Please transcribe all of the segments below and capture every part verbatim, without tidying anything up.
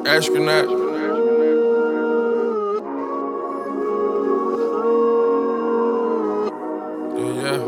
Astronaut. Yeah, yeah.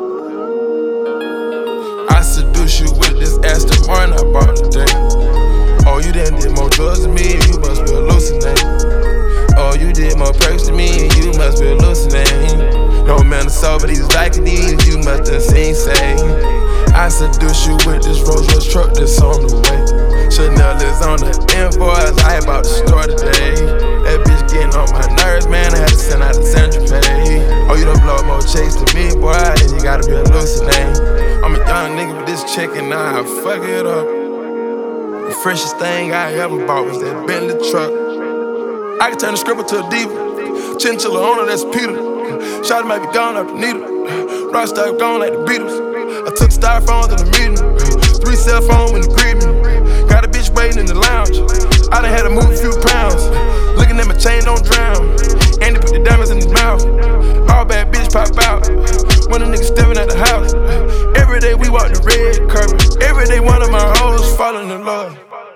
I seduce you with this Aston Martin I bought today. Oh, you done did more drugs than me, you must be hallucinating. Oh, you did more perks than me, you must be hallucinating. No man is sober, these like these, you must have seen Satan. I seduce you with this Rolls Royce truck that's on the way. Chanel is on the invoice, I about to start today. That bitch getting on my nerves, man, I had to send out the Sandra Pay. Oh, you done blow more chase than me, boy, then you gotta be hallucinating. I'm a young nigga with this chick and now I fuck it up. The freshest thing I ever bought was that Bentley truck. I can turn the scribble to a diva. Chinchilla on her, that's Peter. Shawty might be gone after needle. Rockstar gone like the Beatles. I took styrofoams in the meeting. Three cell phones when the greeting. Got a bitch waiting in the lounge. I done had to move a few pounds. Looking at my chain, don't drown. And they put the diamonds in his mouth. All bad bitch pop out. When a nigga stepping at the house. Every day we walk the red carpet. Every day one of my hoes falling in love.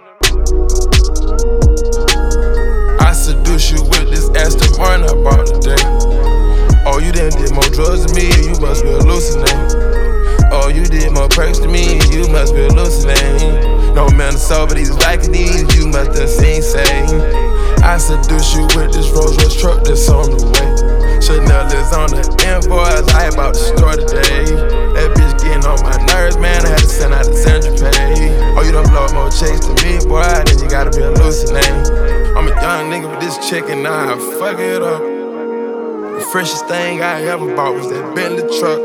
I seduce you with this Aston Martin I bought today. Oh, you done did more drugs than me, you must be hallucinating. Oh, you did more perks than me, you must be hallucinating. No man is sober, these like these, you must have seen Satan. I seduce you with this Rolls Royce truck that's on the way. Chanel is on the invoice, I about to start today. That bitch getting on my nerves, man, I had to send out the Sandra Pay. Oh, you done blow more chase than me, boy, then you gotta be hallucinating. I'm a young nigga with this chick and now I fuck it up. The freshest thing I ever bought was that Bentley truck.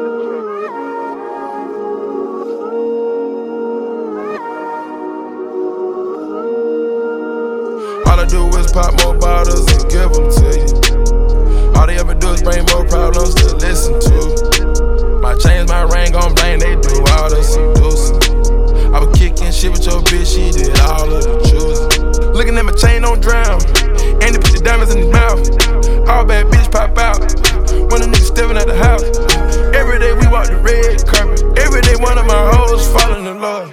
All I do is pop more bottles and give them to you. All they ever do is bring more problems to listen to. My chains, my ring gon' blame, they do all the seducing. I was kicking shit with your bitch, she did all of the choosing. Looking at my chain, don't drown. And they put the diamonds in his mouth. All bad bitch pop out. When a nigga stepping at the house. Every day we walk the red carpet. Every day one of my hoes falling in love.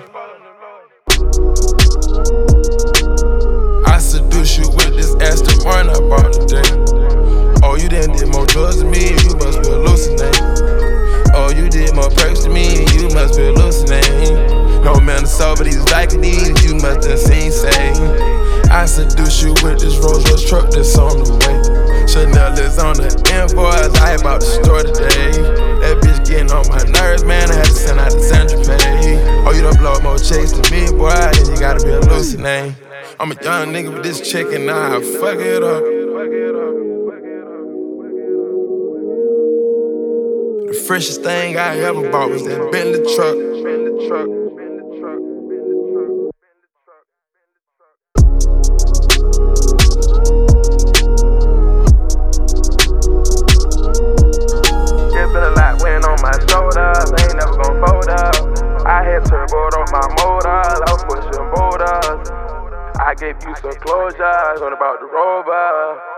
I seduce you with this Aston Martin I bought today. Oh, you done did more drugs than me, you must be hallucinating. Oh, you did more perks than me, you must be hallucinating. No man is sober, these like these, you must have seen Satan. I seduce you with this Rolls Royce truck that's on the way. Chanel is on the invoice, I about to start today. That bitch getting on my nerves, man, I had to send out the Sandra Pay. Oh, you done blow more chase than me, boy, then you gotta be hallucinating. I'm a young nigga with this chick and now I fuck it up. The freshest thing I ever bought was that Bentley truck. It's been a lot weighing on my shoulders, I ain't never gon' fold up. I had turbo on my motor, I was pushing boulders. I gave you some closure, going about the rover.